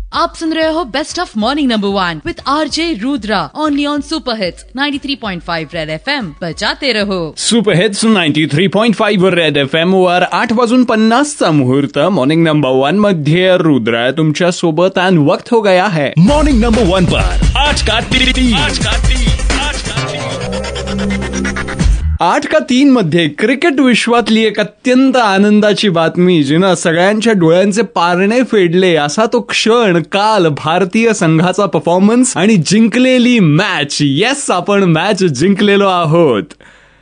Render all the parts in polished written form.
आप सुन रहे हो best of morning number 1 with RJ Rudra only on super hits 93.5 red FM. बजाते रहो. सुपर हिट्स 93.5 रेड एफएम वर 8:50 मुहूर्त. मॉर्निंग नंबर 1 मध्ये रुद्रा तुमच्या सोबत आणि वक्त हो गया है मॉर्निंग नंबर 1 पर आज का 8:03 मध्ये क्रिकेट विश्वातली एक अत्यंत आनंदाची बातमी जिनं सगळ्यांच्या डोळ्यांचे पारणे फेडले असा तो क्षण काल भारतीय संघाचा परफॉर्मन्स आणि जिंकलेली मॅच. येस, आपण मॅच जिंकलेलो आहोत.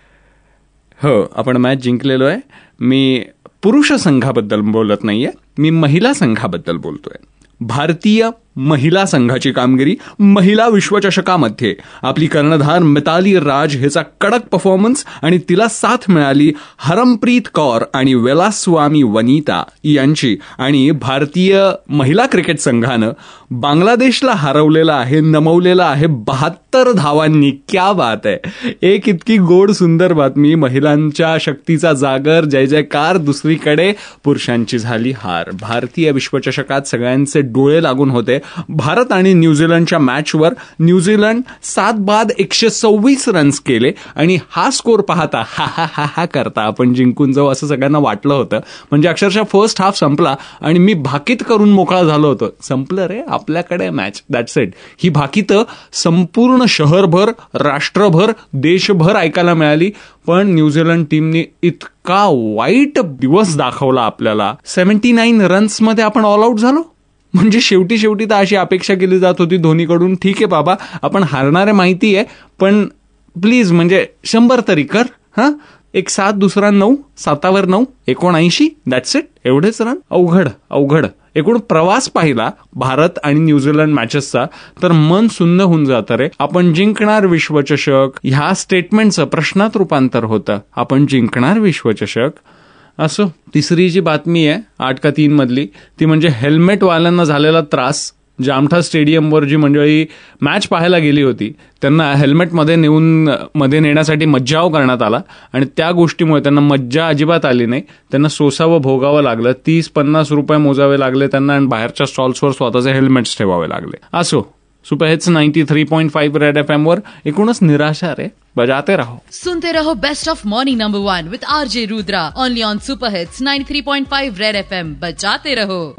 हो, आपण मॅच जिंकलेलो आहे. मी पुरुष संघाबद्दल बोलत नाहीये, मी महिला संघाबद्दल बोलतोय. भारतीय महिला संघाची कामगिरी महिला विश्वचषकामध्ये आपली कर्णधार मिताली राज हिचा कडक परफॉर्मन्स आणि तिला साथ मिळाली हरमप्रीत कौर आणि वेलास्वामी वनिता यांची. आणि भारतीय महिला क्रिकेट संघानं बांगलादेशला हरवलेलं आहे, नमवलेलं आहे 72 धावांनी. क्या बात आहे. एक इतकी गोड सुंदर बातमी. महिलांच्या शक्तीचा जागर, जय जयकार. दुसरीकडे पुरुषांची झाली हार. भारतीय विश्वचषकात सगळ्यांचे डोळे लागून होते. भारत आणि न्यूझीलंडच्या मॅचवर न्यूझीलंड 7 बाद 126 रन्स केले आणि हा स्कोर पाहता हा करता आपण जिंकून जाऊ असं सगळ्यांना वाटलं होतं. म्हणजे अक्षरशः फर्स्ट हाफ संपला आणि मी भाकीत करून मोकळा झालो होतो. संपलं रे, आपल्याकडे मॅच, दॅट्स इट. ही भाकीतं संपूर्ण शहरभर, राष्ट्रभर, देशभर ऐकायला मिळाली. पण न्यूझीलंड टीमने इतका वाईट दिवस दाखवला आपल्याला. 79 रन्समध्ये आपण ऑल आउट झालो. म्हणजे शेवटी तर अशी अपेक्षा केली जात होती धोनीकडून, ठीक आहे बाबा आपण हारणारे माहिती आहे, पण प्लीज म्हणजे 100 तरी कर. हा, एक 7 दुसरा 9, 7वर 9, 79, दॅट्स इट. एवढेच रन. अवघड. एकूण प्रवास पाहिला भारत आणि न्यूझीलंड मॅचेसचा तर मन सुन्न होऊन जातं रे. आपण जिंकणार विश्वचषक ह्या स्टेटमेंटचं प्रश्नात रूपांतर होतं. आपण जिंकणार विश्वचषक. असो, तिसरी जी बातमी आहे 8:03 मधली ती म्हणजे हेल्मेटवाल्यांना झालेला त्रास. जामठा स्टेडियमवर जी मंडळी मॅच पाहायला गेली होती त्यांना हेल्मेटमध्ये मध्ये नेण्यासाठी मज्जाव करण्यात आला आणि त्या गोष्टीमुळे त्यांना मज्जा अजिबात आली नाही. त्यांना सोसावं भोगावं लागलं. 30-50 रुपये मोजावे लागले त्यांना आणि बाहेरच्या स्टॉल्सवर स्वतःचे हेल्मेट्स ठेवावे लागले. असो, सुपर हिट्स 93.5 रेड एफएम वर एकूणच निराशा रे. बजाते रहो. सुनते रहो best of morning number 1 with RJ Rudra only on super hits 93.5 red FM. बजाते रहो.